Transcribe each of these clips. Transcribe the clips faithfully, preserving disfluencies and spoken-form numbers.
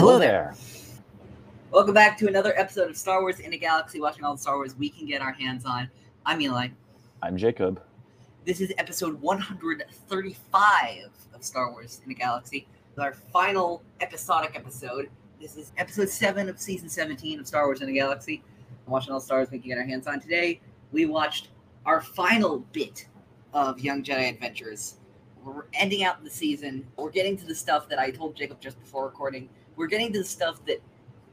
Hello there. Welcome back to another episode of Star Wars in a Galaxy, watching all the Star Wars we can get our hands on. I'm Eli. I'm Jacob. This is episode one hundred thirty-five of Star Wars in a Galaxy, our final episodic episode. This is episode seven of season seventeen of Star Wars in a Galaxy. I'm watching all the Star Wars we can get our hands on. Today, we watched our final bit of Young Jedi Adventures. We're ending out the season. We're getting to the stuff that I told Jacob just before recording. We're getting to the stuff that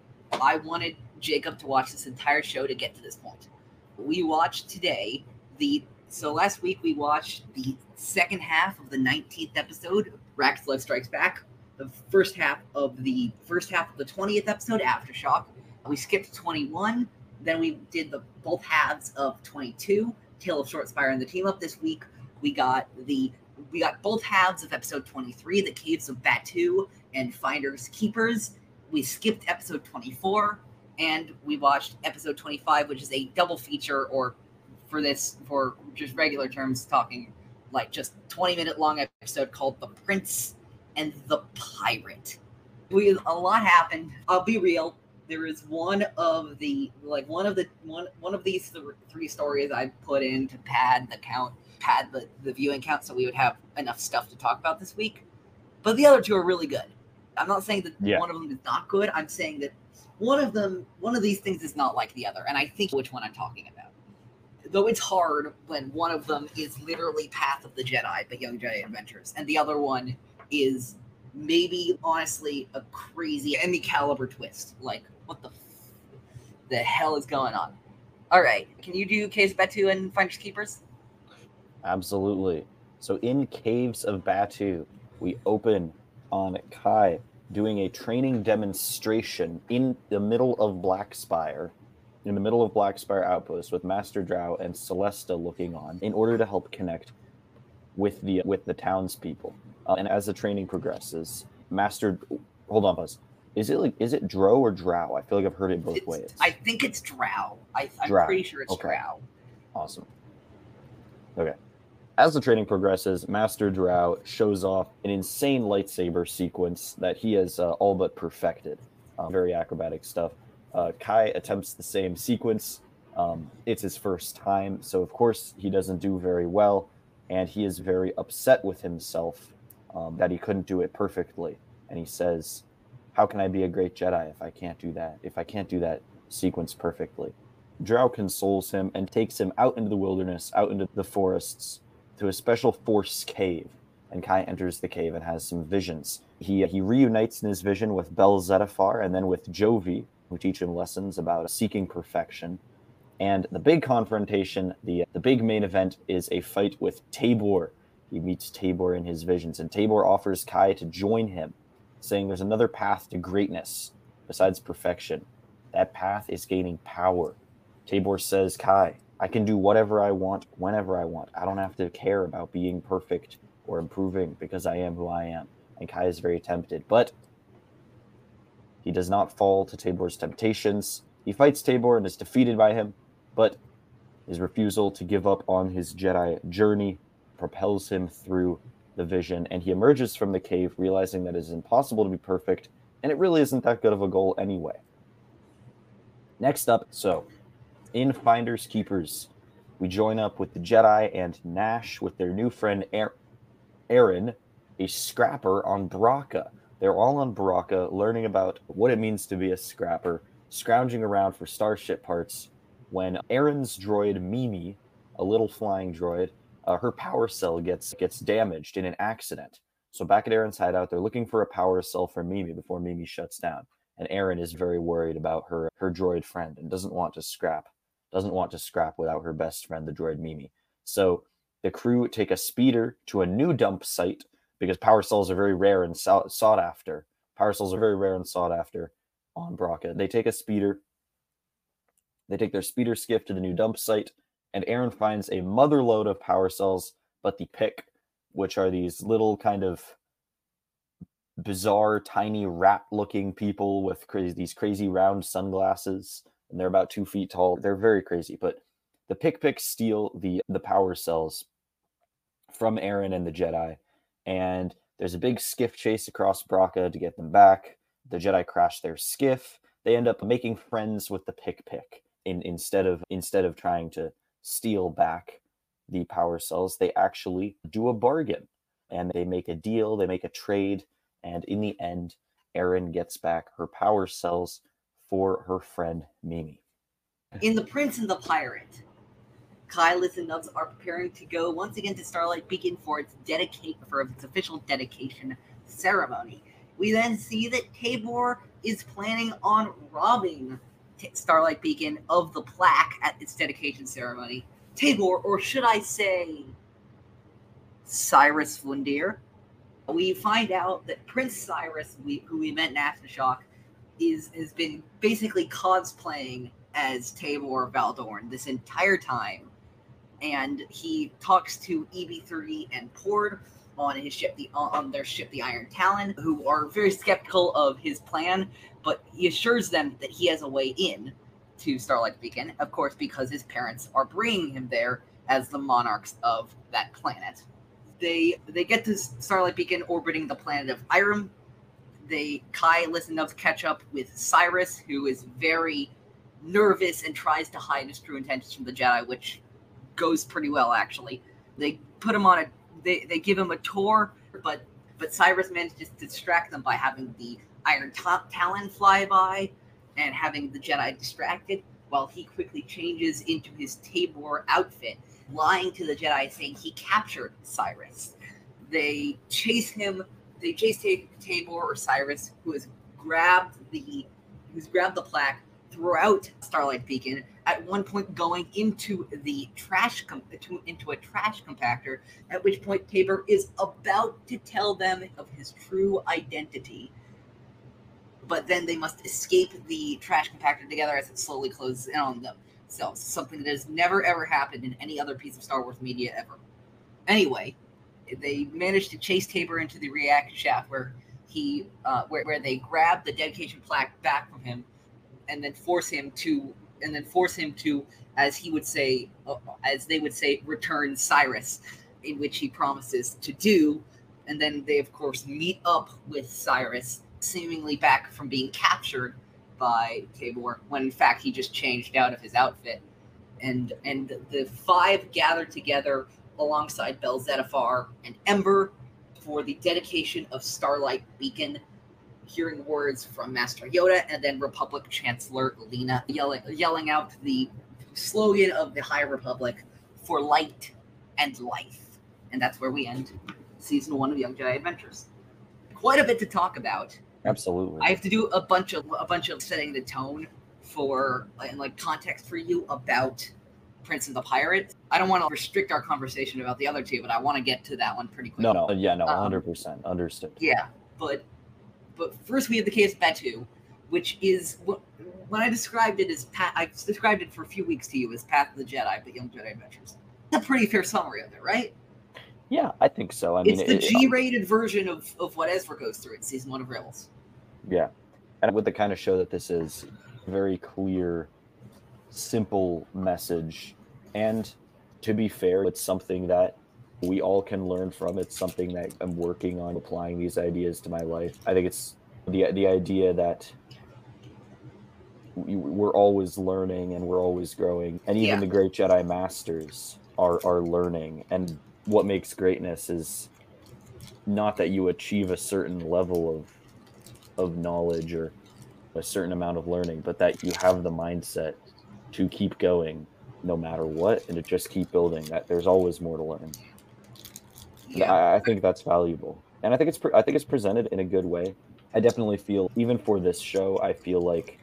I wanted Jacob to watch this entire show to get to this point. We watched today the so last week we watched the second half of the nineteenth episode, Rack's Love Strikes Back, the first half of the first half of the twentieth episode, Aftershock. We skipped twenty-one, then we did the both halves of twenty-two, Tale of Short Spire and the Team Up. This week we got the we got both halves of episode twenty-three, The Caves of Batuu and Finders Keepers. We skipped episode twenty-four, and we watched episode twenty-five, which is a double feature, or for this, for just regular terms, talking like just twenty minute long episode called The Prince and the Pirate. We a lot happened. I'll be real. There is one of the like one of the one one of these th- three stories I put in to pad the count, pad the, the viewing count, so we would have enough stuff to talk about this week. But the other two are really good. I'm not saying that yeah. one of them is not good. I'm saying that one of them, one of these things is not like the other, and I think which one I'm talking about. Though it's hard when one of them is literally Path of the Jedi, the Young Jedi Adventures, and the other one is maybe, honestly, a crazy Emmy caliber twist. Like, what the f- the hell is going on? All right, can you do Caves of Batuu and Finders Keepers? Absolutely. So in Caves of Batuu, we open on Kai doing a training demonstration in the middle of Black Spire, in the middle of Black Spire Outpost, with Master Drow and Celesta looking on, in order to help connect with the with the townspeople. Uh, and as the training progresses, Master, hold on, Buzz. Is it like is it Drow or Drow? I feel like I've heard it both it's, ways. I think it's Drow. I, I'm Drow. pretty sure it's okay. Drow. Awesome. Okay. As the training progresses, Master Drow shows off an insane lightsaber sequence that he has uh, all but perfected. Um, very acrobatic stuff. Uh, Kai attempts the same sequence. Um, it's his first time, so of course he doesn't do very well, and he is very upset with himself um, that he couldn't do it perfectly. And he says, "How can I be a great Jedi if I can't do that? If I can't do that sequence perfectly?" Drow consoles him and takes him out into the wilderness, out into the forests, to a special force cave, and Kai enters the cave and has some visions. He he reunites in his vision with Bel Zettifar and then with Jovi, who teach him lessons about seeking perfection. And the big confrontation, the the big main event, is a fight with Tabor. He meets Tabor in his visions, and Tabor offers Kai to join him, saying there's another path to greatness besides perfection. That path is gaining power. Tabor says, "Kai, I can do whatever I want, whenever I want. I don't have to care about being perfect or improving because I am who I am." And Kai is very tempted, but he does not fall to Tabor's temptations. He fights Tabor and is defeated by him, but his refusal to give up on his Jedi journey propels him through the vision, and he emerges from the cave realizing that it is impossible to be perfect, and it really isn't that good of a goal anyway. Next up, so... in Finders Keepers, we join up with the Jedi and Nash with their new friend Aaron, a scrapper on Bracca. They're all on Bracca, learning about what it means to be a scrapper, scrounging around for starship parts, when Aaron's droid Mimi, a little flying droid, uh, her power cell gets gets damaged in an accident. So back at Aaron's hideout, they're looking for a power cell for Mimi before Mimi shuts down. And Aaron is very worried about her, her droid friend and doesn't want to scrap. doesn't want to scrap without her best friend, the droid Mimi. So the crew take a speeder to a new dump site because power cells are very rare and sought, sought after. Power cells are very rare and sought after on Bracca. They take a speeder. They take their speeder skiff to the new dump site, and Aaron finds a mother load of power cells, but the pick, which are these little kind of bizarre, tiny rat-looking people with crazy, these crazy round sunglasses, and they're about two feet tall. They're very crazy, but the pick-picks steal the, the power cells from Aaron and the Jedi, and there's a big skiff chase across Bracca to get them back. the Jedi crash their skiff. They end up making friends with the Pick Pick. In, instead of instead of trying to steal back the power cells, they actually do a bargain, and they make a deal, they make a trade, and in the end, Erin gets back her power cells for her friend Mimi. In The Prince and the Pirate, Kylus and Nubs are preparing to go once again to Starlight Beacon for its dedicate for its official dedication ceremony. We then see that Tabor is planning on robbing Starlight Beacon of the plaque at its dedication ceremony. Tabor, or should I say Cyrus Fundir. We find out that Prince Cyrus, we, who we met in Aftershock, is has been basically cosplaying as Tabor Valdorn this entire time. And he talks to E B thirty and Pord on his ship, the on their ship, the Iron Talon, who are very skeptical of his plan, but he assures them that he has a way in to Starlight Beacon, of course, because his parents are bringing him there as the monarchs of that planet. They they get to Starlight Beacon orbiting the planet of Irem. They Kylus and Nubs catch up with Cyrus, who is very nervous and tries to hide his true intentions from the Jedi, which goes pretty well, actually. They put him on a they, they give him a tour, but but Cyrus manages to distract them by having the Iron Talon fly by and having the Jedi distracted, while he quickly changes into his Tabor outfit, lying to the Jedi, saying he captured Cyrus. They chase him. They chase Tabor or Cyrus, who has grabbed the who's grabbed the plaque throughout Starlight Beacon. At one point, going into the trash com- into a trash compactor. At which point, Tabor is about to tell them of his true identity. But then they must escape the trash compactor together as it slowly closes in on themselves. Something that has never ever happened in any other piece of Star Wars media ever. Anyway, they managed to chase Tabor into the reaction shaft where he, uh, where, where they grab the dedication plaque back from him, and then force him to, and then force him to, as he would say, uh, as they would say, return Cyrus, in which he promises to do. And then they, of course, meet up with Cyrus, seemingly back from being captured by Tabor, when in fact he just changed out of his outfit. And and the five gather together alongside Bel Zettifar and Ember for the dedication of Starlight Beacon, hearing words from Master Yoda and then Republic Chancellor Lena yelling yelling out the slogan of the High Republic, for light and life. And that's where we end season one of Young Jedi Adventures. Quite a bit to talk about. Absolutely. I have to do a bunch of a bunch of setting the tone for and like context for you about Prince and the Pirate. I don't want to restrict our conversation about the other two, but I want to get to that one pretty quickly. No, no, yeah, no, one hundred Um, percent understood. Yeah, but but first we have the case of Batuu, which is what when I described it as Path, I described it for a few weeks to you as Path of the Jedi, but Young Jedi Adventures. That's a pretty fair summary of it, right? Yeah, I think so. I mean, It's the it, G-rated version of, of what Ezra goes through in season one of Rebels. Yeah, and with the kind of show that this is, very clear, simple message, and to be fair, it's something that we all can learn from. It's something that I'm working on applying these ideas to my life. I think it's the the idea that we, we're always learning and we're always growing, and even Yeah. the great Jedi Masters are are learning. And what makes greatness is not that you achieve a certain level of of knowledge or a certain amount of learning, but that you have the mindset to keep going no matter what, and to just keep building. That there's always more to learn. Yeah. I, I think that's valuable, and I think it's pre- I think it's presented in a good way. I definitely feel, even for this show, I feel like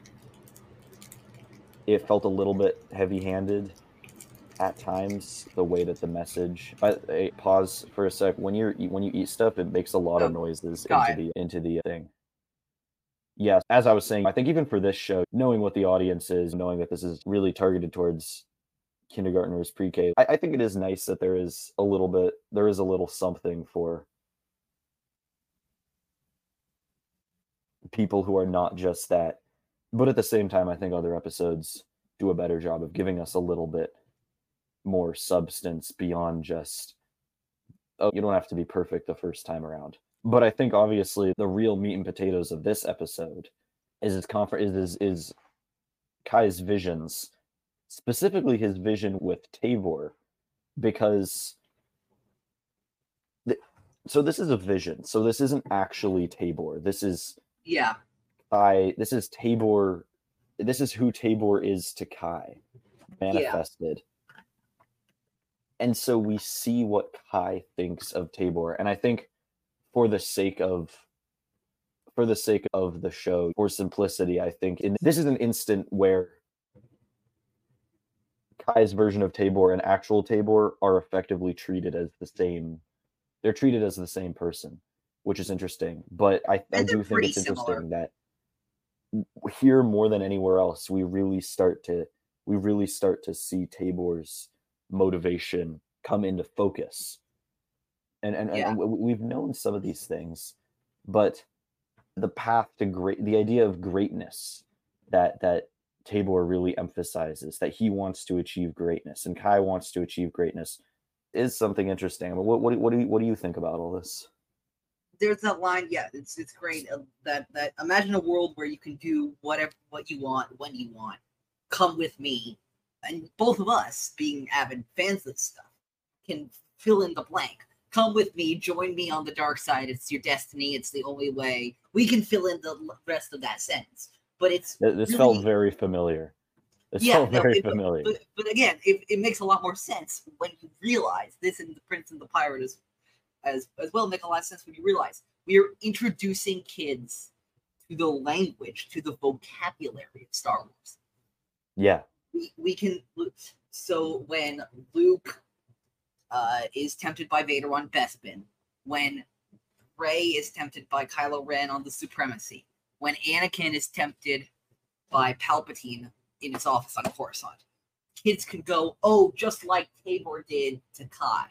it felt a little bit heavy-handed at times, the way that the message. I, I pause for a sec. When you're when you eat stuff, it makes a lot of Oh, noises got into the into the thing. Yes, as I was saying, I think even for this show, knowing what the audience is, knowing that this is really targeted towards kindergartners, pre-K, I, I think it is nice that there is a little bit, there is a little something for people who are not just that. But at the same time, I think other episodes do a better job of giving us a little bit more substance beyond just, oh, you don't have to be perfect the first time around. But I think obviously the real meat and potatoes of this episode is his comfort is is, is Kai's visions, specifically his vision with Tabor, because th- so this is a vision. So this isn't actually Tabor. This is Yeah. Kai. This is Tabor. This is who Tabor is to Kai, manifested. Yeah. And so we see what Kai thinks of Tabor, and I think for the sake of for the sake of the show, for simplicity, I think in, this is an instant where Kai's version of Tabor and actual Tabor are effectively treated as the same. They're treated as the same person, which is interesting. But I, I do think it's interesting similar. that here more than anywhere else, we really start to we really start to see Tabor's motivation come into focus. And and, yeah. and we've known some of these things, but the path to great, the idea of greatness that that Tabor really emphasizes, that he wants to achieve greatness and Kai wants to achieve greatness, is something interesting. I mean, what what what do you, what do you think about all this? There's that line, yeah, it's it's great. Uh, that that imagine a world where you can do whatever what you want when you want. Come with me, and both of us, being avid fans of this stuff, can fill in the blank. Come with me, join me on the dark side. It's your destiny. It's the only way. We can fill in the rest of that sentence. But it's this really, felt very familiar. This yeah, felt very no, it, familiar. But, but again, it, it makes a lot more sense when you realize this in The Prince and the Pirate as as as well make a lot of sense when you realize we are introducing kids to the language, to the vocabulary of Star Wars. Yeah. We we can so when Luke uh, is tempted by Vader on Bespin, when Rey is tempted by Kylo Ren on the Supremacy, when Anakin is tempted by Palpatine in his office on Coruscant, kids can go, oh, just like Tabor did to Kai.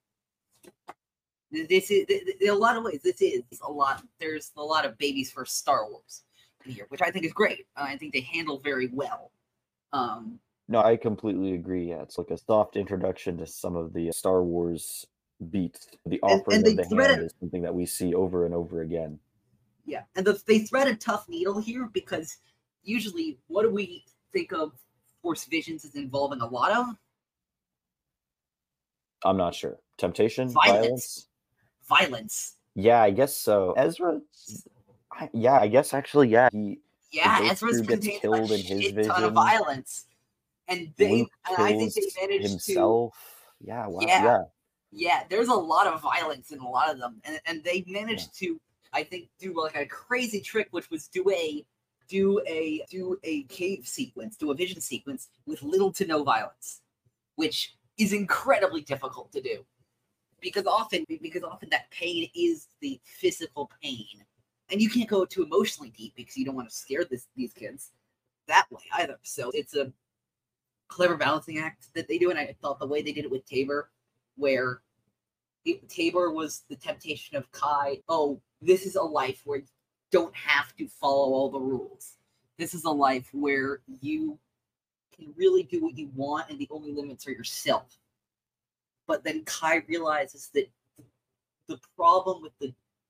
This is, in a lot of ways, this is a lot, there's a lot of babies for Star Wars here, which I think is great. Uh, I think they handle very well. Um, no, I completely agree. Yeah, it's like a soft introduction to some of the Star Wars beats. The offering and, and of the hand a, is something that we see over and over again. Yeah, and the, they thread a tough needle here because usually, what do we think of Force Visions as involving a lot of? I'm not sure. Temptation? Violence. Violence. Violence. Yeah, I guess so. Ezra, I, yeah, I guess actually, yeah. He, yeah, Ezra's gets killed a in his shit vision. Ton of violence. And they, and I think they managed himself. to. Yeah, wow, yeah, yeah. Yeah, there's a lot of violence in a lot of them. And, and they managed yeah. to, I think, do like a crazy trick, which was do a do a do a cave sequence, do a vision sequence with little to no violence, which is incredibly difficult to do. Because often because often that pain is the physical pain. And you can't go too emotionally deep because you don't want to scare this, these kids that way either. So it's a clever balancing act that they do. And I thought the way they did it with Tabor, where it, Tabor was the temptation of Kai. Oh, this is a life where you don't have to follow all the rules. This is a life where you can really do what you want and the only limits are yourself. But then Kai realizes that the problem with the,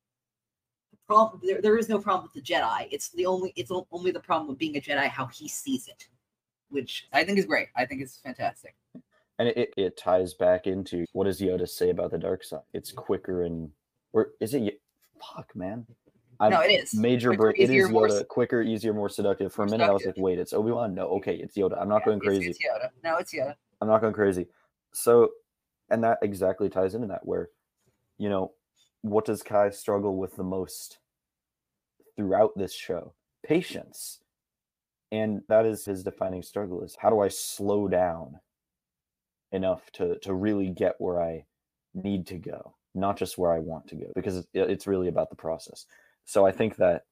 the problem there, there is no problem with the Jedi. It's the only it's only the problem with being a Jedi how he sees it, which I think is great. I think it's fantastic. And it, it ties back into what does Yoda say about the dark side? It's quicker and or is it fuck man? I'm, no, it is. Major break. It is Yoda. More, quicker, easier, more seductive. For a minute, seductive. I was like, wait, it's Obi-Wan? No, okay, it's Yoda. I'm not yeah, going crazy. It's, it's Yoda. No, it's Yoda. I'm not going crazy. So, and that exactly ties into that where, you know, what does Kai struggle with the most throughout this show? Patience. And that is his defining struggle is how do I slow down enough to, to really get where I need to go, not just where I want to go, because it's, it's really about the process. So I think that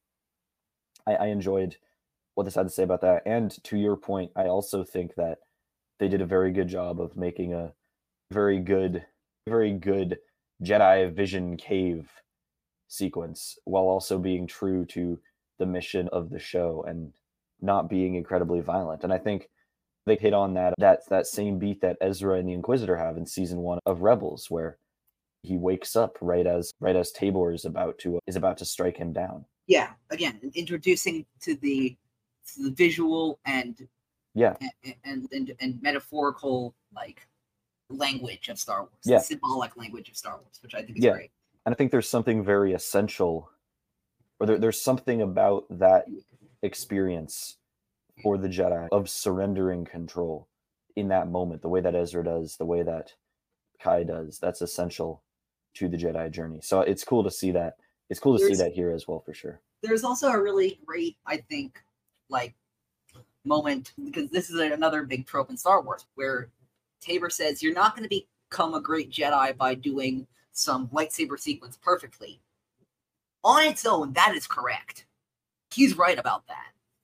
I, I enjoyed what this had to say about that. And to your point, I also think that they did a very good job of making a very good, very good Jedi Vision cave sequence while also being true to the mission of the show and not being incredibly violent. And I think they hit on that that that same beat that Ezra and the Inquisitor have in season one of Rebels, where he wakes up right as right as Tabor is about to is about to strike him down. Yeah, again, introducing to the to the visual and yeah and and, and, and metaphorical like language of Star Wars, yeah. the symbolic language of Star Wars, which I think is yeah. great. And I think there's something very essential, or there, there's something about that experience for the Jedi of surrendering control in that moment, the way that Ezra does, the way that Kai does. That's essential to the Jedi journey. So it's cool to see that. It's cool to There's, see that here as well, for sure. There's also a really great, I think, like moment, because this is another big trope in Star Wars, where Tabor says, you're not going to become a great Jedi by doing some lightsaber sequence perfectly. On its own, that is correct. He's right about that.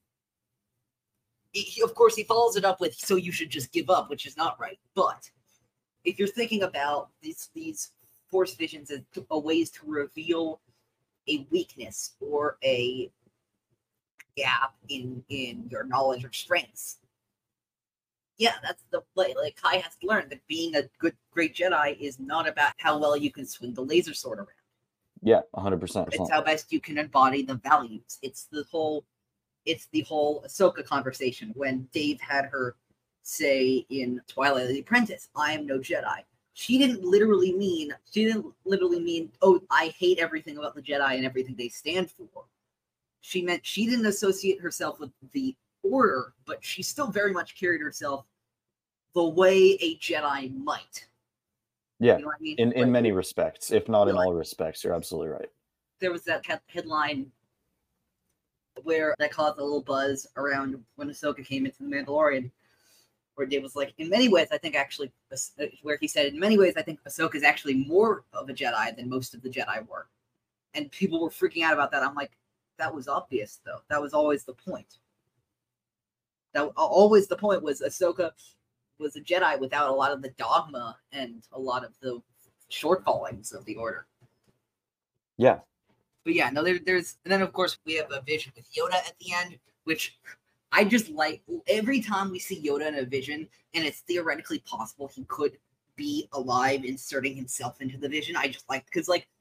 He, of course, he follows it up with, so you should just give up, which is not right. But if you're thinking about these, these Force visions as a ways to reveal a weakness or a gap in, in your knowledge or strengths, yeah, that's the play. Like, Kai has to learn that being a good, great Jedi is not about how well you can swing the laser sword around. Yeah, one hundred percent. It's how best you can embody the values. It's the whole, it's the whole Ahsoka conversation when Dave had her say in Twilight of the Apprentice, I am no Jedi. She didn't literally mean, she didn't literally mean, oh, I hate everything about the Jedi and everything they stand for. She meant she didn't associate herself with the Order, but she still very much carried herself the way a Jedi might. Yeah, you know what I mean? in, in like, many respects, if not in like, all respects, you're absolutely right. There was that headline where that caused a little buzz around when Ahsoka came into The Mandalorian, where Dave was like, in many ways, I think actually, where he said, in many ways, I think Ahsoka is actually more of a Jedi than most of the Jedi were. And people were freaking out about that. I'm like, that was obvious, though. That was always the point. That always the point was Ahsoka was a Jedi without a lot of the dogma and a lot of the shortfallings of the Order. Yeah. But yeah, no, there, there's, and then of course we have a vision with Yoda at the end, which I just like. Every time we see Yoda in a vision, and it's theoretically possible he could be alive, inserting himself into the vision, I just like, because like,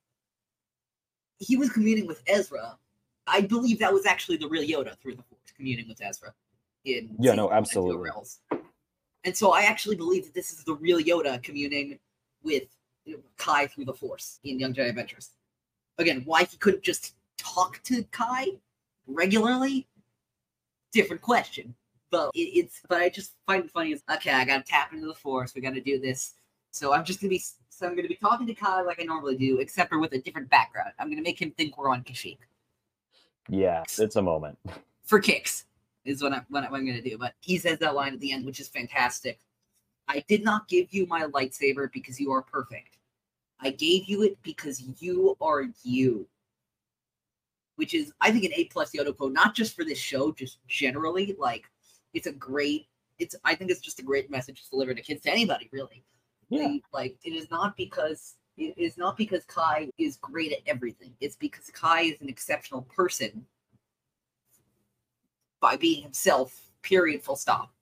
he was communing with Ezra. I believe that was actually the real Yoda through the Force, communing with Ezra. In yeah, no, absolutely. And so I actually believe that this is the real Yoda communing with Kai through the Force in Young Jedi Adventures. Again, why he couldn't just talk to Kai regularly, different question. But it, it's but I just find it funny is, okay, I gotta tap into the Force, we gotta do this. So I'm just gonna be so I'm gonna be talking to Kai like I normally do, except for with a different background. I'm gonna make him think we're on Kashyyyk. Yeah, it's a moment. For kicks is what I'm, what I'm going to do. But he says that line at the end, which is fantastic. I did not give you my lightsaber because you are perfect. I gave you it because you are you. Which is, I think, an A-plus Yoda quote, not just for this show, just generally. Like, it's a great, it's. I think it's just a great message to deliver to kids, to anybody, really. Yeah. They, like, it is not because, it is not because Kai is great at everything. It's because Kai is an exceptional person by being himself, period, full stop.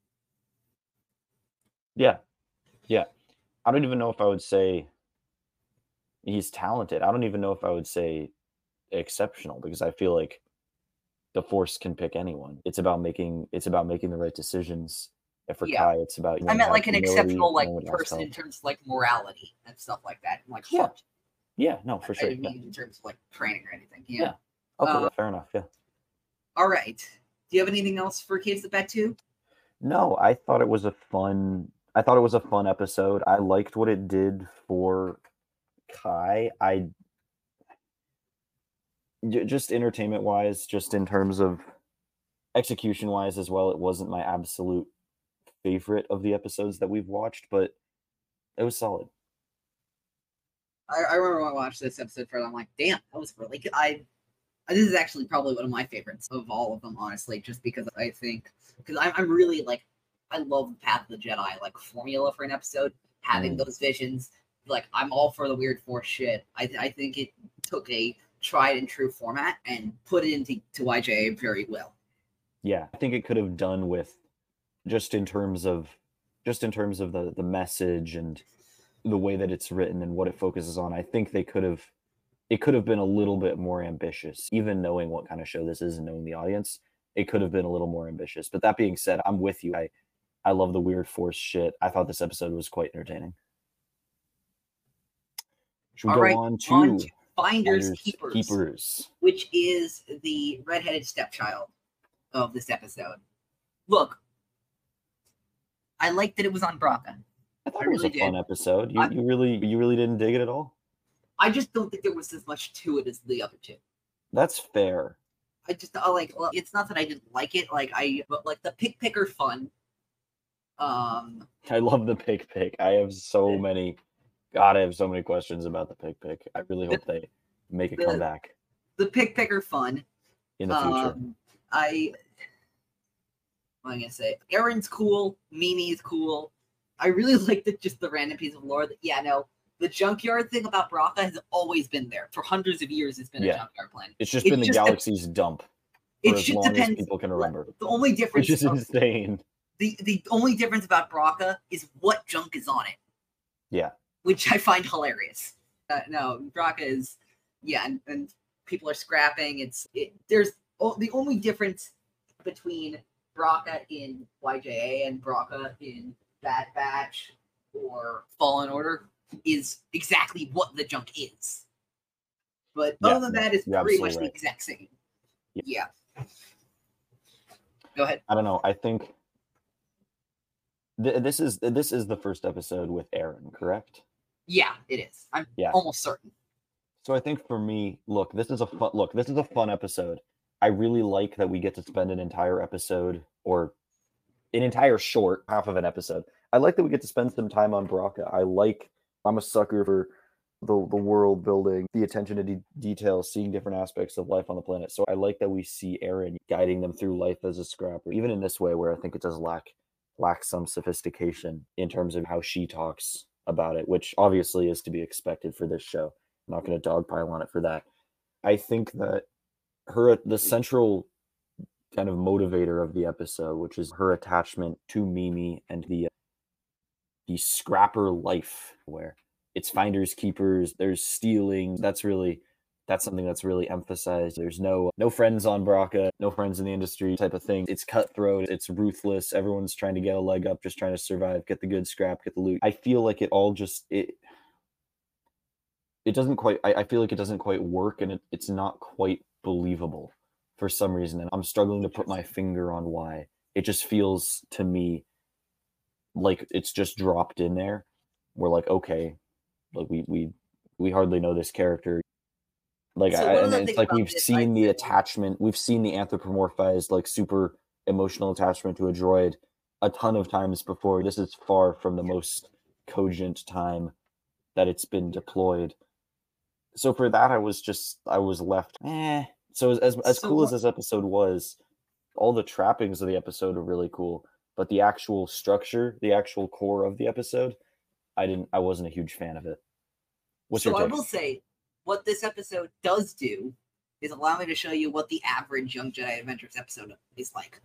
Yeah. Yeah. I don't even know if I would say he's talented. I don't even know if I would say exceptional, because I feel like the Force can pick anyone. It's about making it's about making the right decisions. And for yeah. Kai, it's about, you know, I meant like an exceptional like person in terms of like morality and stuff like that. And, like yeah. heart. Yeah, no, for I, sure. I didn't yeah. mean in terms of like training or anything. Yeah. yeah. Okay, uh, yeah, fair enough. Yeah. All right. Do you have anything else for Caves of Bat two? No, I thought it was a fun. I thought it was a fun episode. I liked what it did for Kai. I just entertainment wise, just in terms of execution wise as well. It wasn't my absolute favorite of the episodes that we've watched, but it was solid. I, I remember when I watched this episode first, I'm like, damn, that was really good. I this is actually probably one of my favorites of all of them, honestly, just because I think, because I'm, I'm really like, I love the Path of the Jedi, like, formula for an episode, having mm. those visions. Like, I'm all for the weird Force shit. I, I think it took a tried and true format and put it into to Y J A very well. Yeah, I think it could have done with, just in terms of, just in terms of the, the message and the way that it's written and what it focuses on, I think they could have it could have been a little bit more ambitious, even knowing what kind of show this is and knowing the audience. It could have been a little more ambitious. But that being said, I'm with you. I I love the weird force shit. I thought this episode was quite entertaining. Should we All go right, on to, on to Finders, Finders Keepers, Keepers? which is the redheaded stepchild of this episode. Look, I liked that it was on Braca. I thought I it was really a fun did. episode. You I- you really you really didn't dig it at all? I just don't think there was as much to it as the other two. That's fair. I just I like. Well, it's not that I didn't like it. Like I, but like the pick picker fun. Um, I love the pick pick. I have so many. God, I have so many questions about the pick pick. I really hope they make a the- comeback the pick picker fun. in the future. Um, I. What am I gonna say? Aaron's cool. Mimi's cool. I really like the just the random piece of lore. That yeah, no, the junkyard thing about Braca has always been there for hundreds of years. It's been Yeah. a junkyard planet. It's just it been the just dep- galaxy's dump for It as just long as depends. people can remember, The only difference. which is of- insane. the the only difference about Braca is what junk is on it. Yeah. Which I find hilarious. Uh, no, Braca is, yeah, and, and people are scrapping. It's it, there's oh, the only difference between Braca in Y J A and Braca in Bad Batch or Fallen Order is exactly what the junk is. But Yeah, other than that, it's you're pretty much absolutely the exact same. Yeah. Yeah. Go ahead. I don't know. I think th- this is this is the first episode with Aaron, correct? Yeah, it is. I'm Yeah. almost certain. So I think for me, look, this is a fun look. This is a fun episode. I really like that we get to spend an entire episode or an entire short half of an episode. I like that we get to spend some time on Braca. I like. I'm a sucker for the the world building, the attention to de- detail, seeing different aspects of life on the planet. So I like that we see Aaron guiding them through life as a scrapper, even in this way where I think it does lack lack some sophistication in terms of how she talks about it, which obviously is to be expected for this show. I'm not going to dogpile on it for that. I think that her the central kind of motivator of the episode, which is her attachment to Mimi and the the scrapper life, where it's finders keepers, there's stealing. That's really that's something that's really emphasized. There's no no friends on Braca, no friends in the industry type of thing. It's cutthroat, it's ruthless. Everyone's trying to get a leg up, just trying to survive, get the good scrap, get the loot. I feel like it all just it it doesn't quite I, I feel like it doesn't quite work, and it, it's not quite believable for some reason. And I'm struggling to put my finger on why. It just feels to me like it's just dropped in there. We're like, okay, like we we we hardly know this character. Like, So I, one of and the it's things like about we've this, seen I'd the say- attachment, we've seen the anthropomorphized, like super emotional attachment to a droid a ton of times before. This is far from the most cogent time that it's been deployed. So for that, I was just I was left. Eh. So as as, as So cool as what- this episode was, all the trappings of the episode are really cool, but the actual structure, the actual core of the episode, I didn't. I wasn't a huge fan of it. What's so your I take? will say, what this episode does do is allow me to show you what the average Young Jedi Adventures episode is like.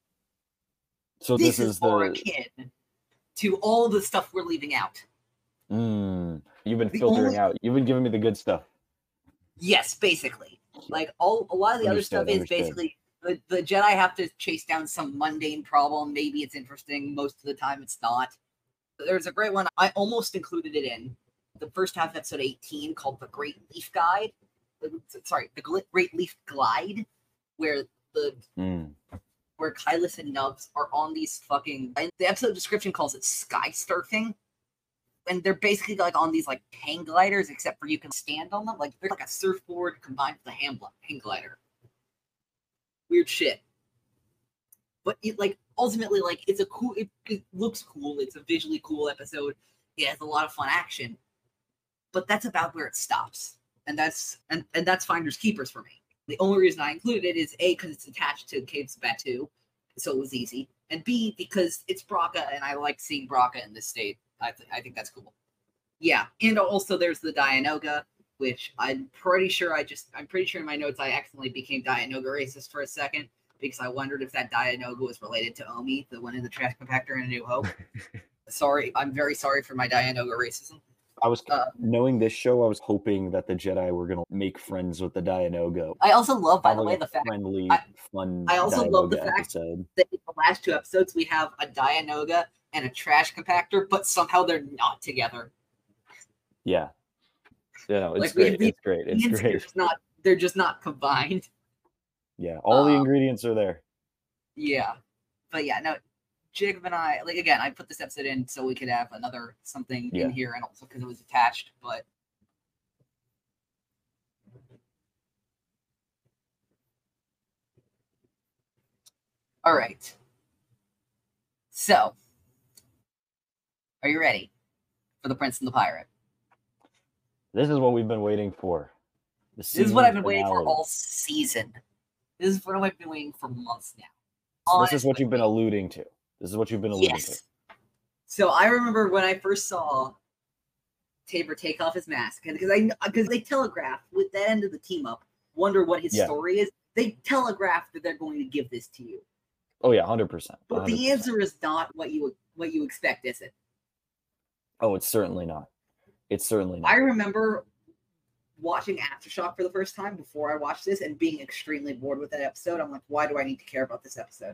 So This, this, is, is more the. akin to all the stuff we're leaving out. Mm, you've been The filtering only- out. You've been giving me the good stuff. Yes, basically. Like all a lot of the other Understood, stuff is understood. basically the, the Jedi have to chase down some mundane problem. Maybe it's interesting. Most of the time, it's not. There's a great one. I almost included it in the first half of episode eighteen called The Great Leaf Guide. Sorry, The Gl- Great Leaf Glide, where the Mm. where Kylus and Nubs are on these fucking. And the episode description calls it sky surfing, and they're basically like on these like hang gliders, except for you can stand on them. Like they're like a surfboard combined with a hang, hang glider. Weird shit. But it like ultimately like it's a cool. It, it looks cool. It's a visually cool episode. It has a lot of fun action. But that's about where it stops, and that's and, and that's Finders Keepers for me. The only reason I included it is A, because it's attached to Caves of Batu, so it was easy, and B, because it's Braca, and I like seeing Braca in this state. I, th- I think that's cool. Yeah, and also there's the Dianoga, which I'm pretty sure I just, I'm pretty sure in my notes I accidentally became Dianoga racist for a second, because I wondered if that Dianoga was related to Omi, the one in the trash compactor in A New Hope. Sorry, I'm very sorry for my Dianoga racism. I was Uh, knowing this show, I was hoping that the Jedi were gonna make friends with the Dianoga. I also love, by Have the like way, a the fact friendly, I, fun I also love the Dianoga fact episode. that in the last two episodes we have a Dianoga and a trash compactor, but somehow they're not together. Yeah, yeah, it's Like we, great. we, It's great. It's they're great. just not they're just not combined. Yeah, all the Um, ingredients are there. Yeah, but yeah, no. Jacob and I, like again, I put this episode in so we could have another something Yeah. in here, and also because it was attached. But all right, so are you ready for the Prince and the Pirate? This is what we've been waiting for. The This is what I've been season waiting for finale. all season. This is what I've been waiting for months now. This is what Honestly. you've been alluding to. This is what you've been alluding to. Yes. So I remember when I first saw Tabor take off his mask, because I because they telegraph with that end of the team up. Wonder what his Yeah. story is. They telegraph that they're going to give this to you, Oh yeah, hundred percent. but the answer is not what you what you expect, is it? Oh, it's certainly not. It's certainly not. I remember watching Aftershock for the first time before I watched this and being extremely bored with that episode. I'm like, why do I need to care about this episode?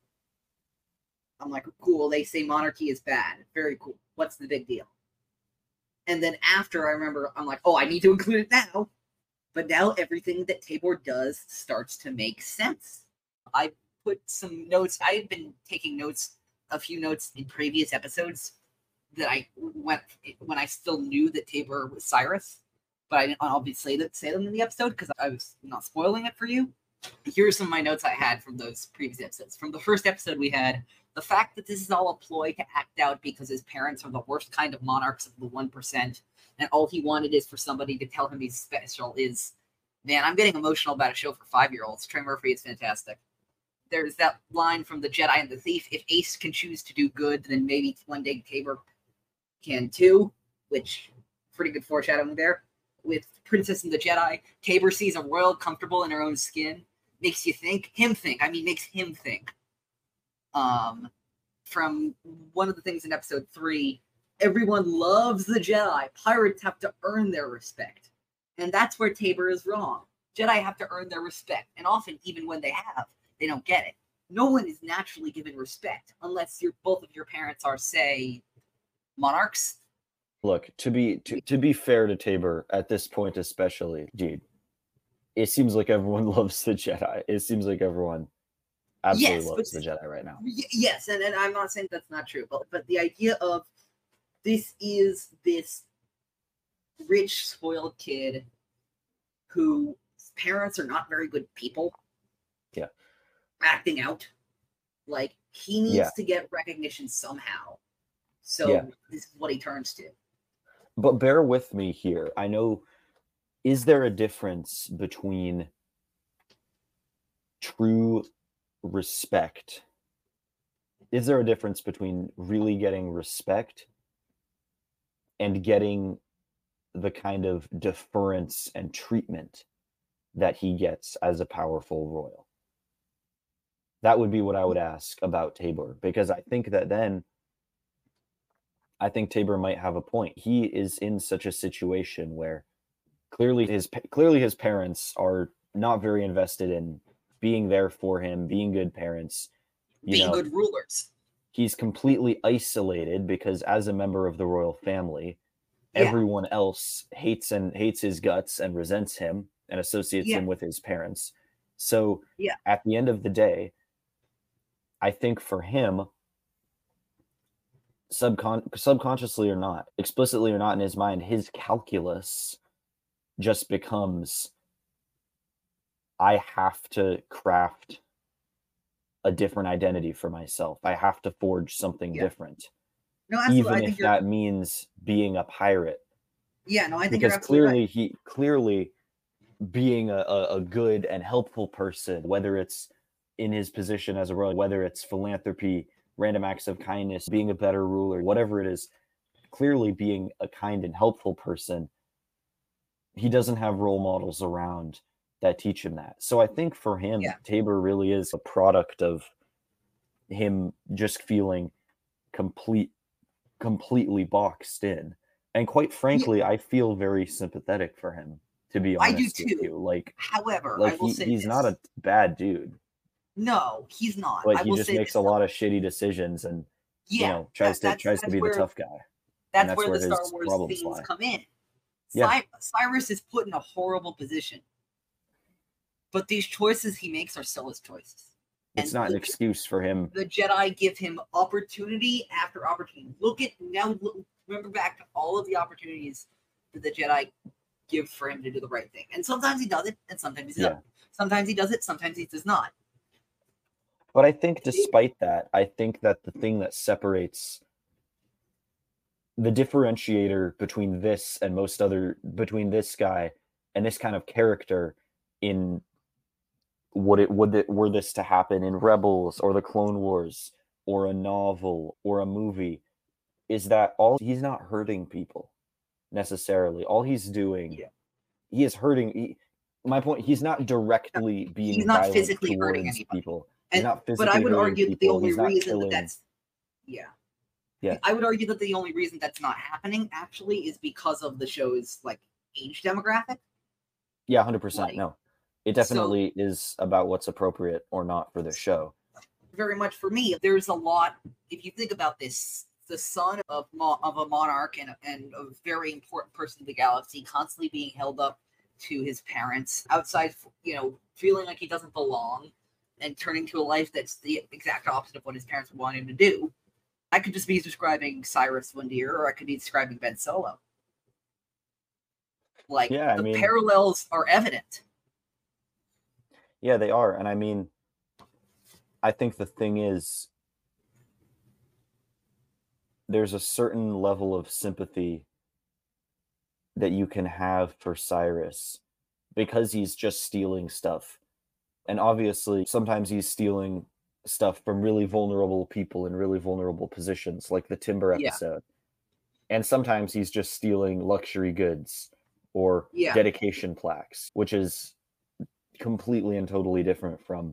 I'm like, cool, they say monarchy is bad. Very cool. What's the big deal? And then after I remember, I'm like, oh, I need to include it now. But now everything that Tabor does starts to make sense. I put some notes. I had been taking notes, a few notes in previous episodes that I went when I still knew that Tabor was Cyrus, but I didn't obviously say, that, say them in the episode because I was not spoiling it for you. Here are some of my notes I had from those previous episodes. From the first episode we had, the fact that this is all a ploy to act out because his parents are the worst kind of monarchs of the one percent, and all he wanted is for somebody to tell him he's special is, man, I'm getting emotional about a show for five-year-olds. Trey Murphy is fantastic. There's that line from The Jedi and the Thief, if Ace can choose to do good, then maybe one day Tabor can too, which, pretty good foreshadowing there. With Princess and the Jedi, Tabor sees a royal comfortable in her own skin. Makes you think, him think, I mean, makes him think. Um, from one of the things in episode three, everyone loves the Jedi. Pirates have to earn their respect. And that's where Tabor is wrong. Jedi have to earn their respect. And often, even when they have, they don't get it. No one is naturally given respect unless you're, both of your parents are, say, monarchs. Look, to be to, to be fair to Tabor at this point, especially, dude, it seems like everyone loves the Jedi. It seems like everyone absolutely Yes, loves but- the Jedi right now. Y- yes, and, and I'm not saying that's not true, but but the idea of this is this rich, spoiled kid whose parents are not very good people. Yeah. Acting out. Like, he needs Yeah. to get recognition somehow. So Yeah. this is what he turns to. But bear with me here. I know, is there a difference between true respect? Is there a difference between really getting respect and getting the kind of deference and treatment that he gets as a powerful royal? That would be what I would ask about Tabor, because I think that then I think Tabor might have a point. He is in such a situation where clearly his clearly his parents are not very invested in being there for him, being good parents. You Being know, good rulers. he's completely isolated because as a member of the royal family, Yeah. everyone else hates and hates his guts and resents him and associates Yeah. him with his parents. So Yeah. at the end of the day, I think for him, subcon- subconsciously or not, explicitly or not in his mind, his calculus just becomes, I have to craft a different identity for myself. I have to forge something Yeah. different, No, absolutely. I even think if you're, that means being a pirate. yeah, no, I think Because you're absolutely clearly right. he clearly being a, a, a good and helpful person, whether it's in his position as a royal, whether it's philanthropy, random acts of kindness, being a better ruler, whatever it is, clearly being a kind and helpful person, he doesn't have role models around that teach him that. So I think for him, Yeah. Tabor really is a product of him just feeling complete completely boxed in. And quite frankly, yeah. I feel very sympathetic for him, to be honest I do with too. you. Like, however, like I will he, say he's this. not a bad dude. No, he's not. But I he will just say makes this, a lot of shitty decisions and yeah, you know tries that, to tries to be where, the tough guy. That's, that's where, where the Star his Wars problems themes lie. come in. Yeah. Cyrus is put in a horrible position. But these choices he makes are still his choices. It's and not the, an excuse for him. The Jedi give him opportunity after opportunity. Look at now. Look, remember back to all of the opportunities that the Jedi give for him to do the right thing. And sometimes he does it, and sometimes he doesn't. Yeah. Sometimes he does it, sometimes he does not. But I think despite that, I think that the thing that separates the differentiator between this and most other, between this guy and this kind of character in would it would it were this to happen in Rebels or the Clone Wars or a novel or a movie, is that all he's not hurting people necessarily. All he's doing, yeah. he is hurting. He, my point, he's not directly being he's not violent physically towards hurting anybody. people. He's and, not physically but I would hurting argue people. that the only he's not reason killing. that that's yeah. Yeah. I would argue that the only reason that's not happening actually is because of the show's like age demographic. Yeah, one hundred percent. Like, no. It definitely so, is about what's appropriate or not for the show. Very much for me. There's a lot, if you think about this, the son of mo- of a monarch and, and a very important person in the galaxy constantly being held up to his parents outside, you know, feeling like he doesn't belong and turning to a life that's the exact opposite of what his parents would want him to do. I could just be describing Cyrus Windir, or I could be describing Ben Solo. Like, yeah, the I mean, parallels are evident. Yeah, they are. And I mean, I think the thing is, there's a certain level of sympathy that you can have for Cyrus because he's just stealing stuff. And obviously, sometimes he's stealing stuff from really vulnerable people in really vulnerable positions, like the Timber episode. Yeah. And sometimes he's just stealing luxury goods or yeah. dedication plaques, which is completely and totally different from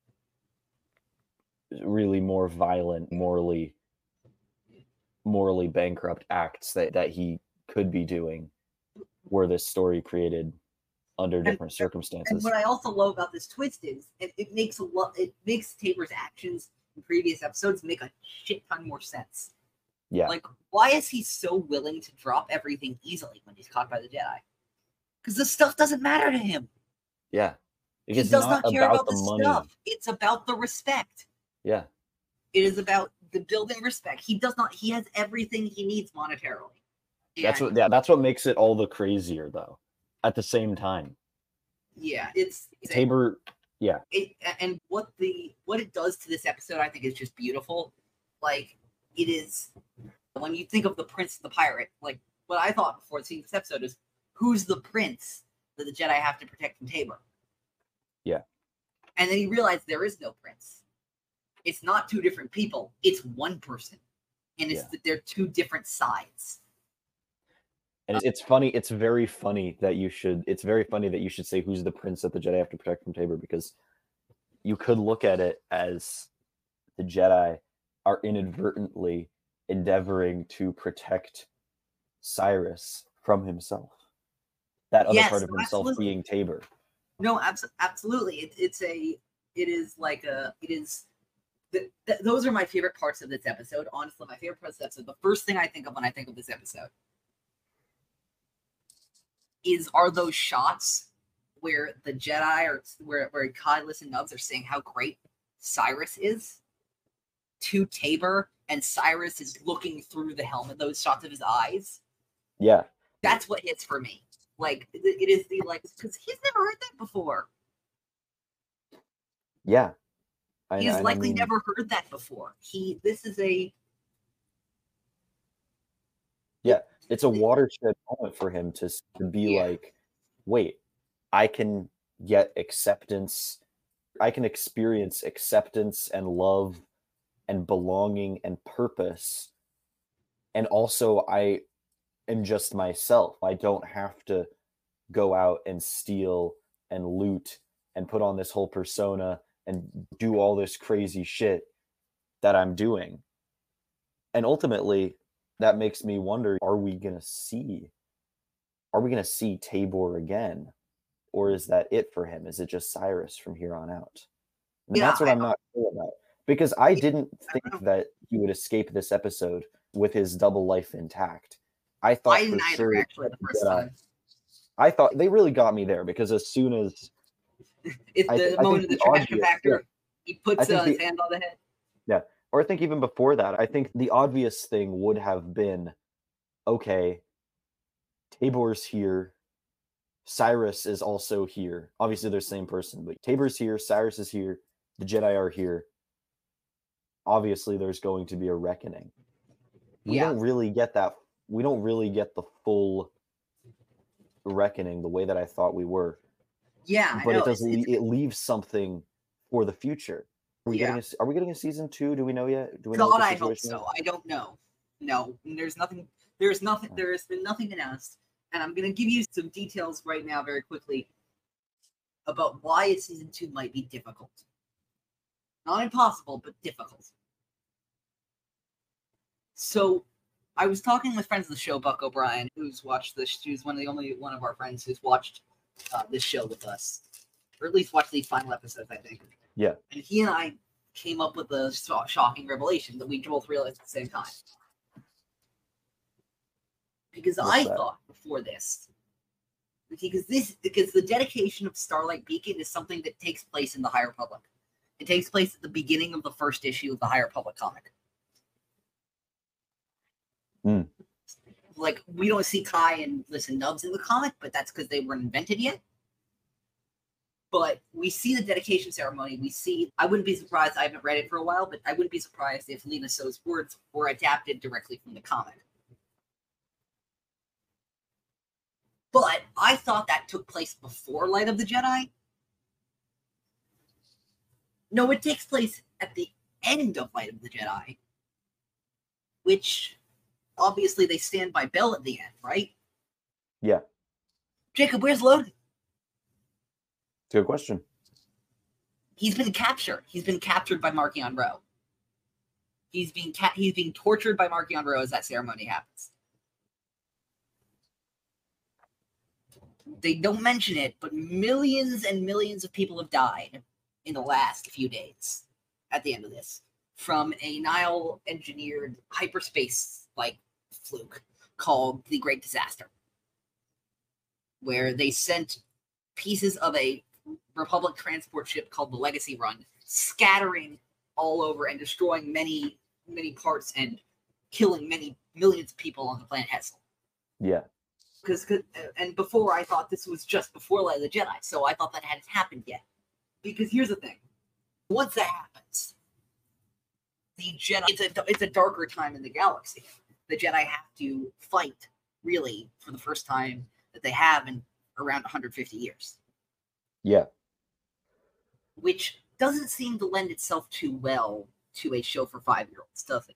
really more violent, morally morally bankrupt acts that, that he could be doing were this story created under different and, circumstances. And what I also love about this twist is it, it makes a lot it makes Tabor's actions in previous episodes make a shit ton more sense. Yeah. Like, why is he so willing to drop everything easily when he's caught by the Jedi? Because this stuff doesn't matter to him. Yeah. He does not, not care about, about the this money. Stuff. It's about the respect. Yeah. It is about the building respect. He does not. He has everything he needs monetarily. And that's what. Yeah. That's what makes it all the crazier, though. At the same time. Yeah. It's, it's Tabor. A, yeah. It, and what the what it does to this episode, I think, is just beautiful. Like, it is when you think of the Prince of the Pirate. Like, what I thought before seeing this episode is, who's the prince that the Jedi have to protect from Tabor? Yeah. And then he realized there is no prince. It's not two different people. It's one person. And it's yeah. they're two different sides. And it's funny. It's very funny that you should, it's very funny that you should say who's the prince that the Jedi have to protect from Tabor, because you could look at it as the Jedi are inadvertently endeavoring to protect Cyrus from himself. That other yes, part of himself absolutely. being Tabor. No, abs- absolutely. It, it's a, it is like a, it is, the, th- those are my favorite parts of this episode. Honestly, my favorite parts of this episode, the first thing I think of when I think of this episode is, are those shots where the Jedi or where, where Kylus and Nubs are saying how great Cyrus is to Tabor, and Cyrus is looking through the helmet, those shots of his eyes. Yeah. That's what hits for me. Like, it is the, like, because he's never heard that before. Yeah. I, he's I, likely I mean, never heard that before. He, this is a... Yeah, it's a watershed moment for him to, to be yeah. like, wait, I can get acceptance, I can experience acceptance and love and belonging and purpose. And also, I... am just myself. I don't have to go out and steal and loot and put on this whole persona and do all this crazy shit that I'm doing. And ultimately, that makes me wonder, are we going to see, are we going to see Tabor again? Or is that it for him? Is it just Cyrus from here on out? And Yeah, that's what I I'm not sure about. Because I Yeah, didn't I think don't know. that he would escape this episode with his double life intact. I thought I for didn't either, sure actually, that the the first Jedi. time. I thought they really got me there because as soon as It's I, th- the I moment think of the the trash obvious, yeah, compactor. He I puts think uh, his the hand on the head. yeah, or I think even before that, I think the obvious thing would have been, okay, Tabor's here, Cyrus is also here. Obviously, they're the same person, but Tabor's here, Cyrus is here, the Jedi are here. Obviously, there's going to be a reckoning. We Yeah. don't really get that. We don't really get the full reckoning the way that I thought we were. Yeah, I But know. it does. It's, it's, le- It leaves something for the future. Are we yeah. getting? A, are we getting a season two? Do we know yet? Do we know God, what the I hope situation so. is? I don't know. No, there's nothing. There's nothing. Oh. There has been nothing announced, and I'm gonna give you some details right now, very quickly, about why a season two might be difficult. Not impossible, but difficult. So, I was talking with friends of the show, Buck O'Brien, who's watched this. Who's one of the only one of our friends who's watched uh, this show with us, or at least watched these final episodes, I think. Yeah. And he and I came up with a shocking revelation that we both realized at the same time. Because What's I that? thought before this, because this, because the dedication of Starlight Beacon is something that takes place in the High Republic. It takes place at the beginning of the first issue of the High Republic comic. Mm. Like, we don't see Kai and Listen Nubs in the comic, but that's because they weren't invented yet. But we see the dedication ceremony. We see, I wouldn't be surprised, I haven't read it for a while, but I wouldn't be surprised if Lena So's words were adapted directly from the comic. But I thought that took place before Light of the Jedi. No, it takes place at the end of Light of the Jedi, which obviously they stand by Bell at the end, right? Yeah. Jacob, where's Loden? It's a good question. He's been captured. He's been captured by Marchion Ro. He's being ca- he's being tortured by Marchion Ro as that ceremony happens. They don't mention it, but millions and millions of people have died in the last few days at the end of this from a Nihil engineered hyperspace like fluke called the Great Disaster, where they sent pieces of a Republic transport ship called the Legacy Run, scattering all over and destroying many, many parts and killing many millions of people on the planet Hessel. Yeah. Because, and before I thought this was just before Light of the Jedi, so I thought that hadn't happened yet. Because here's the thing: once that happens, the Jedi, it's a it's a darker time in the galaxy. The Jedi have to fight, really, for the first time that they have in around one hundred fifty years. Yeah. Which doesn't seem to lend itself too well to a show for five-year-olds, does it?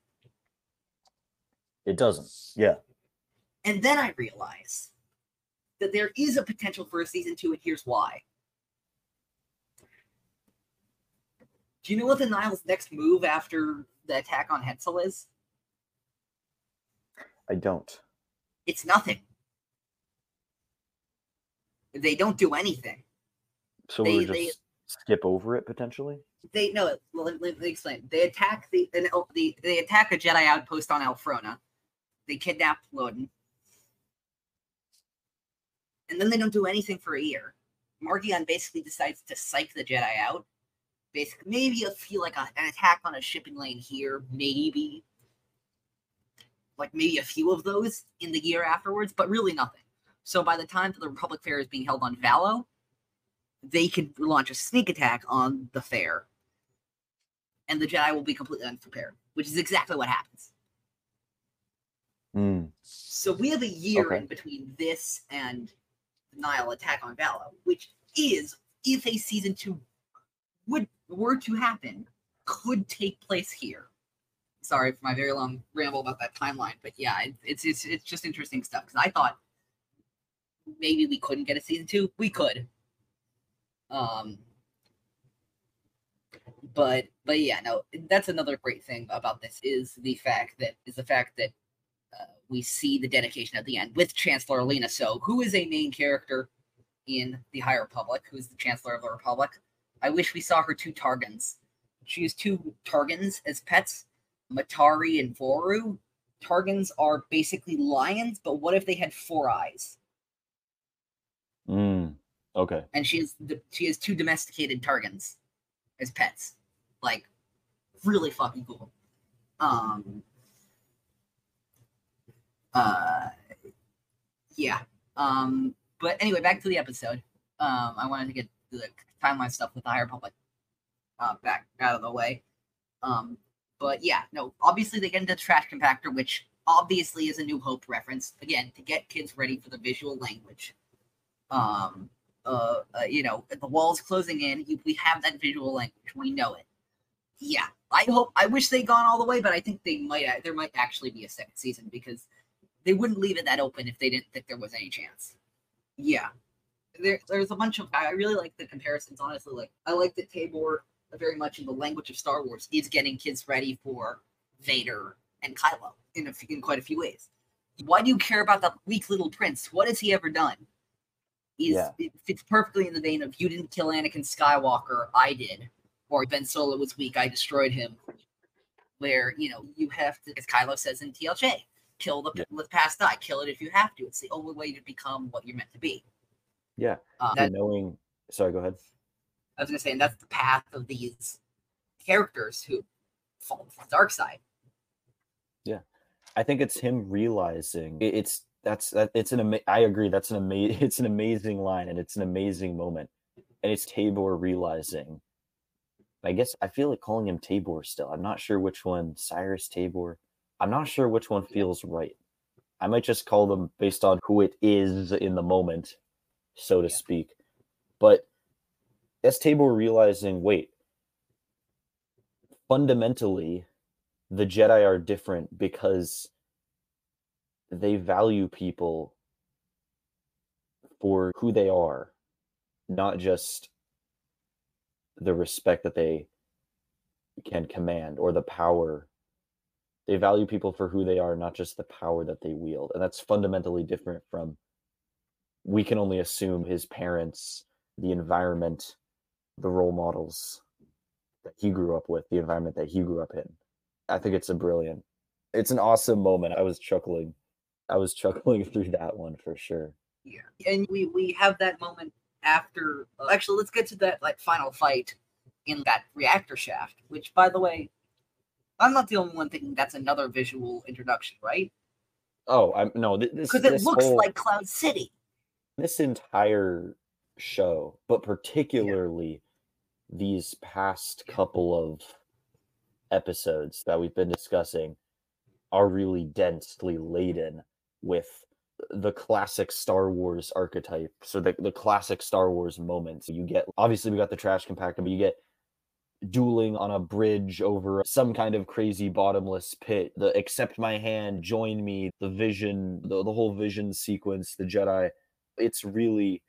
It doesn't. Yeah. And then I realize that there is a potential for a season two, and here's why. Do you know what the Nihil's next move after the attack on Hetzel is? I don't. It's nothing. They don't do anything. So They- we'll just they- skip over it potentially? They no. Well, let, let me explain. They attack the, an, the they attack a Jedi outpost on Elfrona. They kidnap Loden, and then they don't do anything for a year. Marchion basically decides to psych the Jedi out. Basically, maybe a feel like a, an attack on a shipping lane here, maybe. Like maybe a few of those in the year afterwards, but really nothing. So by the time that the Republic Fair is being held on Valo, they could launch a sneak attack on the fair, and the Jedi will be completely unprepared, which is exactly what happens. Mm. So we have a year Okay. in between this and the Nihil attack on Valo, which is, if a season two would were to happen, could take place here. Sorry for my very long ramble about that timeline, but yeah, it, it's it's it's just interesting stuff, because I thought maybe we couldn't get a season two. We could. Um, but but yeah, no, that's another great thing about this is the fact that is the fact that uh, we see the dedication at the end with Chancellor Alina So, who is a main character in the High Republic, who is the Chancellor of the Republic. I wish we saw her two Targans. She has two Targans as pets, Matari and Voru. Targans are basically lions, but what if they had four eyes? Mm, okay. And she has she has two domesticated Targans as pets. Like, really fucking cool. Um. Uh. Yeah. Um. But anyway, back to the episode. Um. I wanted to get the timeline stuff with the High Republic uh, back out of the way. Um. But yeah, no. Obviously, they get into the trash compactor, which obviously is a New Hope reference. Again, to get kids ready for the visual language. Um. Uh. uh you know, the walls closing in. You, we have that visual language. We know it. Yeah, I hope. I wish they'd gone all the way, but I think they might. There might actually be a second season because they wouldn't leave it that open if they didn't think there was any chance. Yeah, there, there's a bunch of. I really like the comparisons. Honestly, like I like that Tabor very much in the language of Star Wars is getting kids ready for Vader and Kylo in a, in quite a few ways. Why do you care about the weak little prince? What has he ever done? He's, Yeah. It fits perfectly in the vein of you didn't kill Anakin Skywalker, I did. Or Ben Solo was weak, I destroyed him. Where, you know, you have to, as Kylo says in T L J, kill the, Yeah. the past I, kill it if you have to. It's the only way to become what you're meant to be. Yeah. Uh, that, that, knowing, sorry, go ahead. I was going to say, and that's the path of these characters who fall to the dark side. Yeah. I think it's him realizing it, it's, that's, that it's an, ama- I agree, that's an amazing, it's an amazing line and it's an amazing moment. And it's Tabor realizing, I guess I feel like calling him Tabor still. I'm not sure which one, Cyrus Tabor. I'm not sure which one feels right. I might just call them based on who it is in the moment, so to Yeah. speak. But that's Tabor realizing, wait, fundamentally, the Jedi are different because they value people for who they are, not just the respect that they can command or the power. They value people for who they are, not just the power that they wield. And that's fundamentally different from, we can only assume his parents, the environment, the role models that he grew up with, the environment that he grew up in. I think it's a brilliant, it's an awesome moment. I was chuckling. I was chuckling through that one for sure. Yeah. And we, we have that moment after, uh, actually, let's get to that like final fight in that reactor shaft, which, by the way, I'm not the only one thinking that's another visual introduction, right? Oh, I'm no, th- this Because it this looks whole, like Cloud City. This entire show, but particularly yeah. these past yeah. couple of episodes that we've been discussing are really densely laden with the classic Star Wars archetype. So the, the classic Star Wars moments. You get, obviously we got the trash compactor, but you get dueling on a bridge over some kind of crazy bottomless pit, the accept my hand, join me, the vision, the, the whole vision sequence, the Jedi. It's really,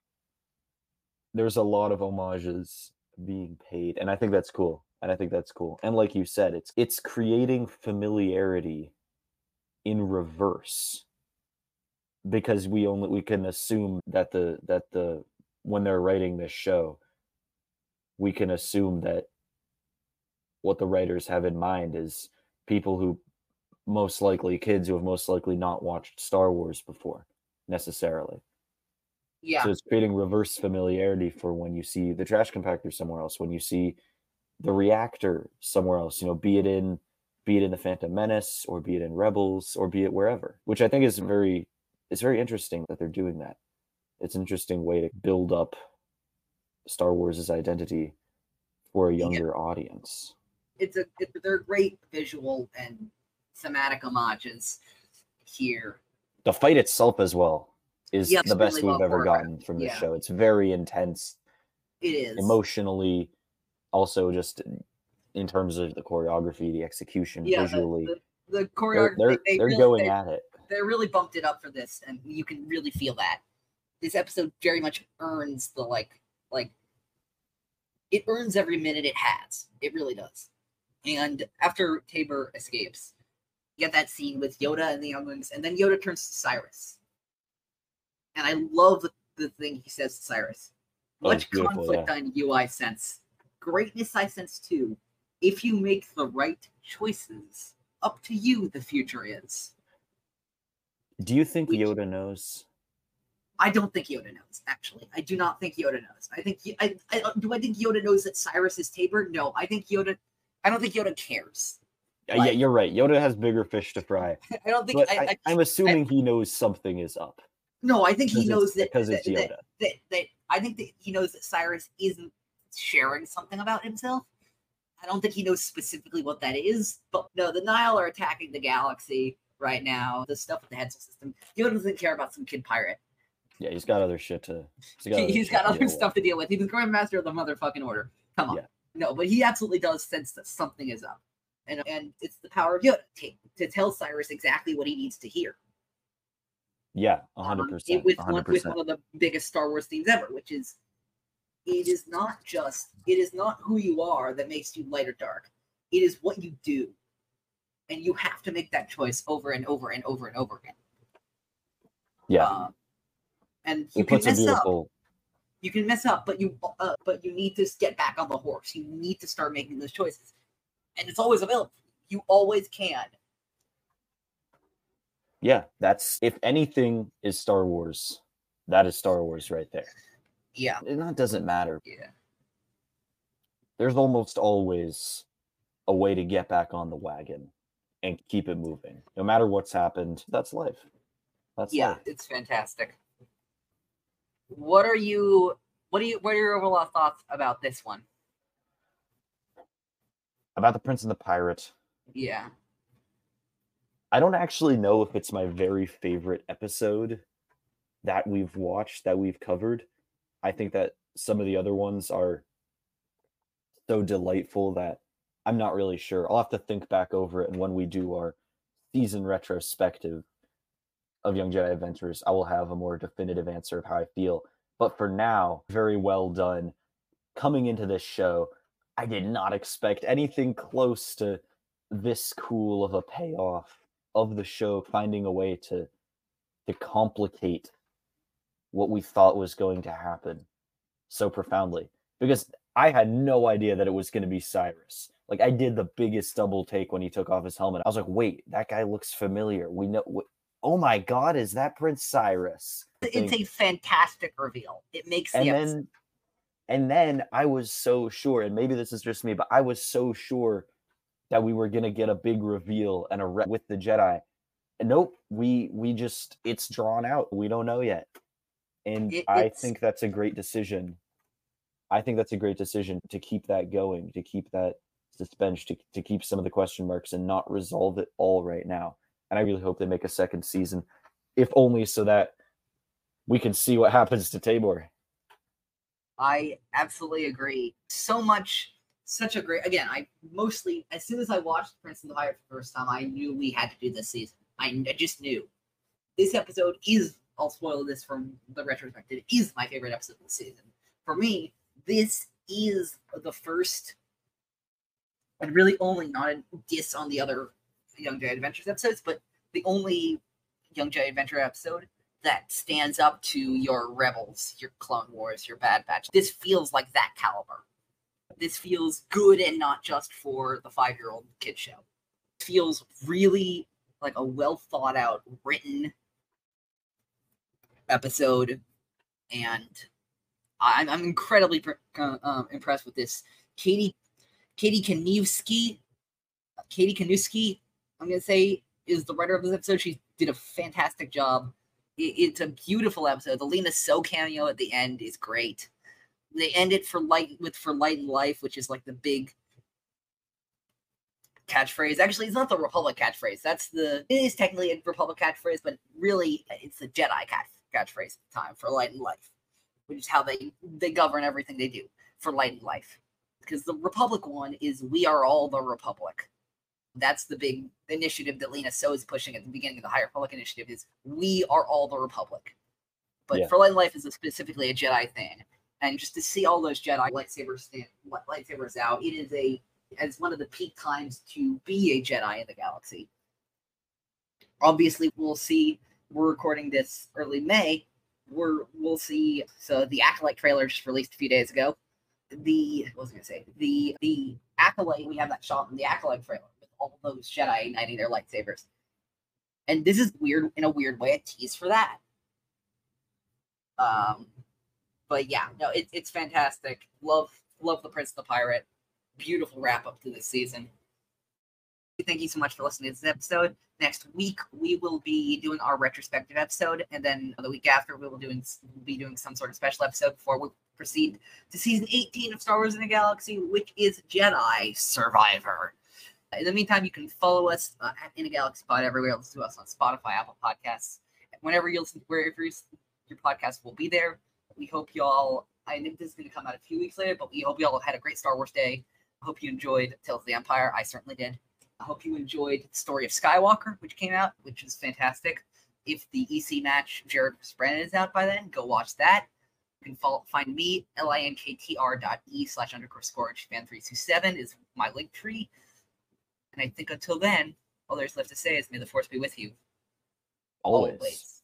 there's a lot of homages being paid, and I think that's cool. And I think that's cool. And like you said, it's it's creating familiarity in reverse, because we only we can assume that the that the when they're writing this show, we can assume that what the writers have in mind is people who most likely kids who have most likely not watched Star Wars before necessarily. Yeah. So it's creating reverse familiarity for when you see the trash compactor somewhere else, when you see the reactor somewhere else, you know, be it in be it in the Phantom Menace or be it in Rebels or be it wherever, which I think is very it's very interesting that they're doing that. It's an interesting way to build up Star Wars' identity for a younger yeah. audience. It's a it, they're great visual and thematic homages here. The fight itself as well is yeah, the best really we've well ever gotten from the yeah. show. It's very intense. It is. Emotionally, also just in terms of the choreography, the execution, yeah, visually. The, the, the choreography, they're, they're, they, they they're really, going they, at it. They really bumped it up for this, and you can really feel that. This episode very much earns the, like, like, it earns every minute it has. It really does. And after Tabor escapes, You get that scene with Yoda and the younglings, and then Yoda turns to Cyrus. And I love the, the thing he says to Cyrus. Oh, it's Much beautiful, conflict yeah. on you I sense. Greatness I sense too. If you make the right choices, up to you the future is. Do you think Which- Yoda knows? I don't think Yoda knows, actually. I do not think Yoda knows. I think I, I do I think Yoda knows that Cyrus is Tabor? No, I think Yoda I don't think Yoda cares. Uh, yeah, Like- you're right. Yoda has bigger fish to fry. I don't think But I, I, I, I'm assuming he knows something is up. no, I think he Because knows it's- that because that, it's that, Yoda. that that I think that he knows that Cyrus isn't sharing something about himself. I don't think he knows specifically what that is, but no, the Nile are attacking the galaxy right now. The stuff with the Hetzel system. Yoda doesn't care about some kid pirate. Yeah, he's got other shit to. He's got He, other, he's shit got to other deal stuff to deal with. He's the Grand Master of the motherfucking Order. Come on. Yeah. No, but he absolutely does sense that something is up. And and it's the power of Yoda to, to tell Cyrus exactly what he needs to hear. with. Yeah, a Um, hundred it- percent. with a one hundred with percent. one of the biggest Star Wars themes ever, which is it is not just it is not who you are that makes you light or dark. It is what you do. And you have to make that choice over and over and over and over again. Yeah, Uh, and you it can puts a mess up. beautiful. You can mess up, but you uh, but you need to get back on the horse. You need to start making those choices, and it's always available. You always can. Yeah, that's if anything is Star Wars, that is Star Wars right there. Yeah, And that doesn't matter. yeah, There's almost always a way to get back on the wagon and keep it moving. No matter what's happened, that's life. That's yeah. life. It's fantastic. What are you? What do you? What are your overall thoughts about this one? About the Prince and the Pirate, Yeah, I don't actually know if it's my very favorite episode that we've watched, that we've covered. I think that some of the other ones are so delightful that I'm not really sure. I'll have to think back over it, and when we do our season retrospective of Young Jedi Adventures, I will have a more definitive answer of how I feel. But for now, very well done. Coming into this show, I did not expect anything close to this cool of a payoff of the show, finding a way to to complicate what we thought was going to happen so profoundly. Because I had no idea that it was going to be Cyrus. Like, I did the biggest double take when he took off his helmet. I was like, wait, that guy looks familiar. We know. Wh- oh my God, is that Prince Cyrus? it's a fantastic reveal. It makes and the then episode. and then I was so sure, and maybe this is just me, but I was so sure that we were gonna get a big reveal and a re- with the Jedi. And nope, we we just it's drawn out. We don't know yet, and It- I it's- think that's a great decision. I think that's a great decision to keep that going, to keep that suspense, to to keep some of the question marks and not resolve it all right now. And I really hope they make a second season, if only so that we can see what happens to Tabor. I absolutely agree. So much, such a great. Again, I mostly as soon as I watched Prince and the Pirate for the first time, I knew we had to do this season. I, I just knew this episode is. I'll spoil this from the retrospective. It is my favorite episode of the season. For me, this is the first, and really only not a diss on the other Young Jedi Adventures episodes, but the only Young Jedi Adventure episode that stands up to your Rebels, your Clone Wars, your Bad Batch. This feels like that caliber. This feels good and not just for the five-year-old kid show. It feels really like a well thought out, written episode, and I'm, I'm incredibly uh, um, impressed with this. Katie, Katie Kaniewski, Katie Kanuski, I'm gonna say, is the writer of this episode. She did a fantastic job. It, it's a beautiful episode. The Lena So cameo at the end is great. They end it for light with for light and life, which is like the big catchphrase. Actually, it's not the Republic catchphrase. That's the it is technically a Republic catchphrase, but really it's the Jedi catch, catchphrase at the time for light and life, which is how they they govern everything they do for light and life. Because the Republic one is we are all the Republic. That's the big initiative that Lena So is pushing at the beginning of the High Republic initiative is we are all the Republic. But Yeah. for light and life is a specifically a Jedi thing. And just to see all those Jedi lightsabers stand, lightsabers out, it is a as one of the peak times to be a Jedi in the galaxy. Obviously, we'll see. We're recording this early May. We're we'll see. So the Acolyte trailer just released a few days ago. The what was I gonna say? The the Acolyte. We have that shot in the Acolyte trailer with all those Jedi igniting their lightsabers. And this is weird in a weird way, a tease for that. Um, but yeah, no, it, it's fantastic. Love love the Prince of the Pirate. Beautiful wrap up to this season. Thank you so much for listening to this episode. Next week we will be doing our retrospective episode, and then the week after we will doing we'll be doing some sort of special episode before we proceed to season eighteen of Star Wars in the Galaxy, which is Jedi Survivor. In the meantime, you can follow us uh, at In a Galaxy Pod everywhere. Listen to us on Spotify, Apple Podcasts. Whenever you listen, wherever your podcast will be there. We hope y'all. I think this is going to come out a few weeks later, but we hope y'all had a great Star Wars day. I hope you enjoyed Tales of the Empire. I certainly did. I hope you enjoyed the Story of Skywalker, which came out, which is fantastic. If the E C match Jared versus Brandon is out by then, go watch that. You can follow, find me, linktr dot e slash underscore scorch fan three two seven is my link tree. And I think until then, all there's left to say is may the Force be with you. Always. Always.